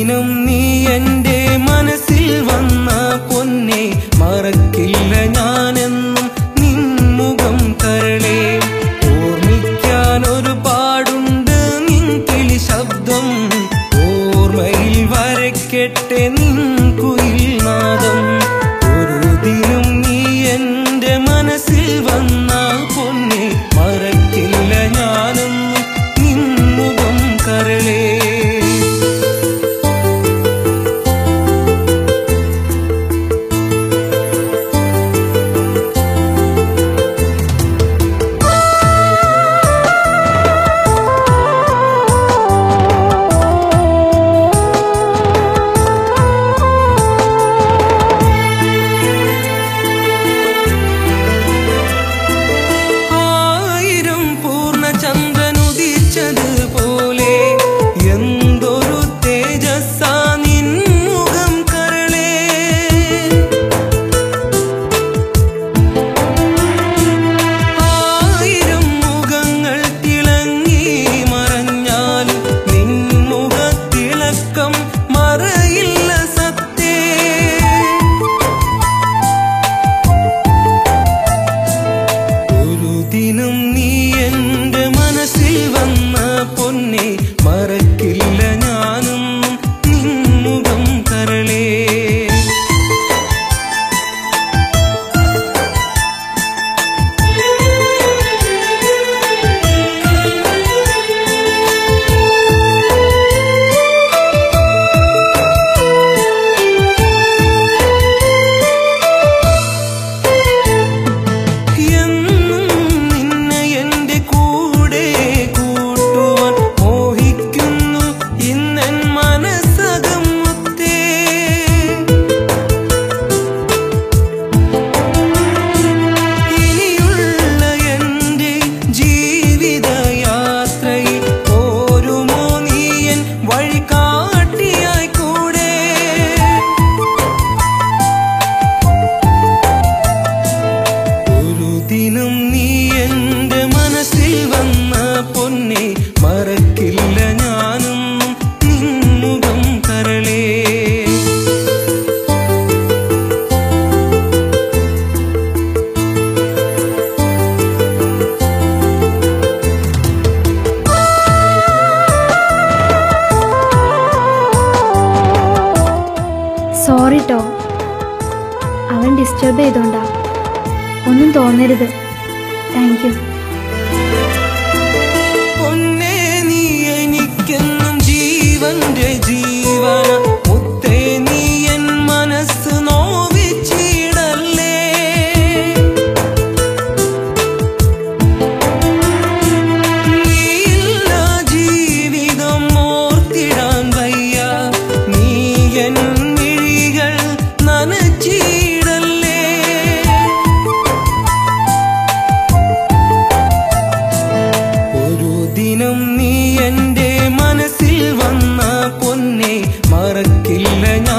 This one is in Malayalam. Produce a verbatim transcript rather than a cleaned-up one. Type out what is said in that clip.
ദിനം നീ എൻ്റെ മനസ്സിൽ വന്ന പൊന്നെ മറക്കില്ല ഞാനെന്നും നിൻമുഖം കരളേ ഓർമ്മിക്കാൻ ഒരുപാടുണ്ട് നിൻ കിളി ശബ്ദം ഓർമ്മയിൽ വരയ്ക്കട്ടെ നിൻ കുയിൽ നാദം ഒരു ദിനം നീ എൻ്റെ മനസ്സിൽ വന്ന പൊന്നെ മറക്കില്ല ഞാനെന്നും നിൻമുഖം കരളേ പോലെ എന്തൊരു തേജസ്സാ നിൻ മുഖം കരളേ ആയിരം മുഖങ്ങൾ തിളങ്ങി മറഞ്ഞാലും നിൻ മുഖത്തിളക്കം മറയില്ല സത്തേ ഒരു ദിനം നീ എൻ്റെ മനസ്സിൽ വന്ന പൊന്നെ മറക്കില്ല ഞാനൊന്നും നിൻമുഖം കരളേ ദിനം നീ എൻ്റെ മനസ്സിൽ വന്ന പൊന്നെ മറക്കില്ല ഞാനൊന്നും നിൻമുഖം കരളേ സോറി ട്ടോ, അവൻ ഡിസ്റ്റർബ് ചെയ്തോണ്ടാ. ഒന്നും തോന്നരുത്. Thank you. പൊന്നേ നീ എനിക്കെന്നും ജീവന്റെ ജീവന മുത്തേ നീ എൻ മനസ്സ് നോവിച്ചിടല്ലേ നീയില്ല ജീവിതം ഓർത്തിടാൻ വയ്യ നീ എൻ മിഴികൾ നനച്ചിടല്ലേ ദിനം നീ എൻ്റെ മനസ്സിൽ വന്ന പൊന്നെ മറക്കില്ല ഞാൻ